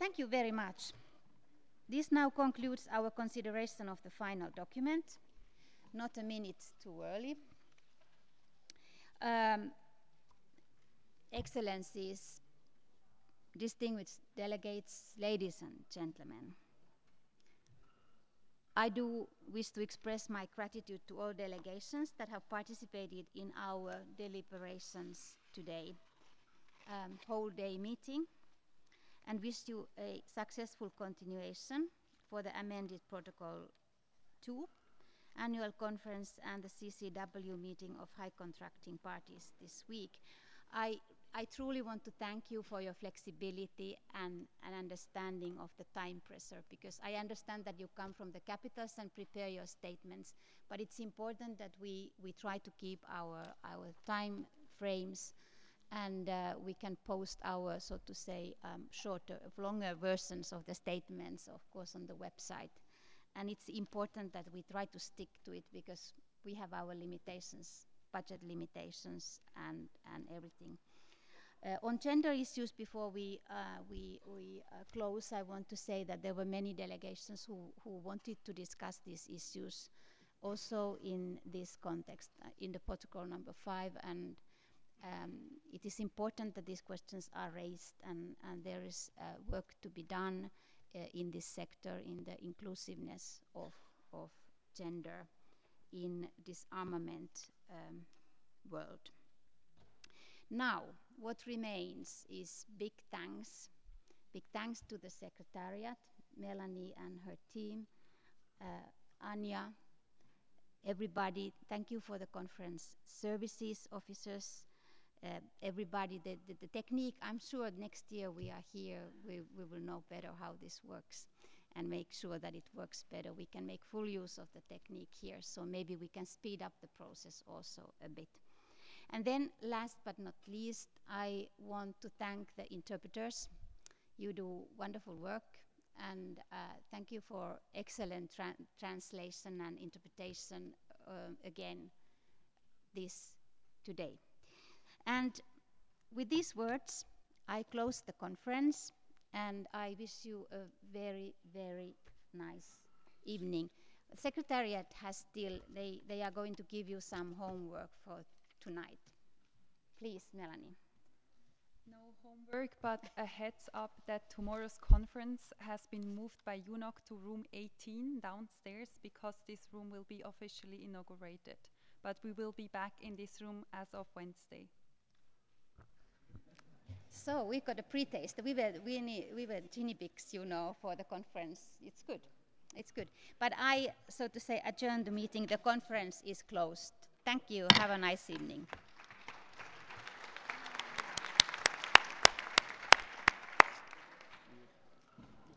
thank you very much. This now concludes our consideration of the final document. Not a minute too early. Excellencies, distinguished delegates, ladies and gentlemen, I do wish to express my gratitude to all delegations that have participated in our deliberations today, whole day meeting, and wish you a successful continuation for the amended Protocol 2 annual conference and the CCW meeting of high contracting parties this week. I truly want to thank you for your flexibility and understanding of the time pressure, because I understand that you come from the capitals and prepare your statements, but it's important that we try to keep our time frames, and we can post our, so to say, longer versions of the statements, of course, on the website. And it's important that we try to stick to it, because we have our limitations, budget limitations, and everything. On gender issues, before we close, I want to say that there were many delegations who wanted to discuss these issues also in this context, in the protocol number 5, and it is important that these questions are raised, and there is work to be done in this sector, in the inclusiveness of gender in this armament world. Now, what remains is big thanks to the Secretariat, Melanie and her team, Anja, everybody. Thank you for the conference services officers, everybody, the technique. I'm sure next year we are here, we will know better how this works and make sure that it works better. We can make full use of the technique here, so maybe we can speed up the process also a bit. And then last but not least, I want to thank the interpreters. You do wonderful work, and thank you for excellent translation and interpretation again this today. And with these words, I close the conference, and I wish you a very, very nice evening. The Secretariat has still, they are going to give you some homework for tonight. Please, Melanie. No homework, but a heads up that tomorrow's conference has been moved by UNOC to room 18 downstairs, because this room will be officially inaugurated. But we will be back in this room as of Wednesday. So we got a pre-taste. We were guinea pigs, you know, for the conference. It's good. It's good. But I, so to say, adjourn the meeting. The conference is closed. Thank you. Have a nice evening.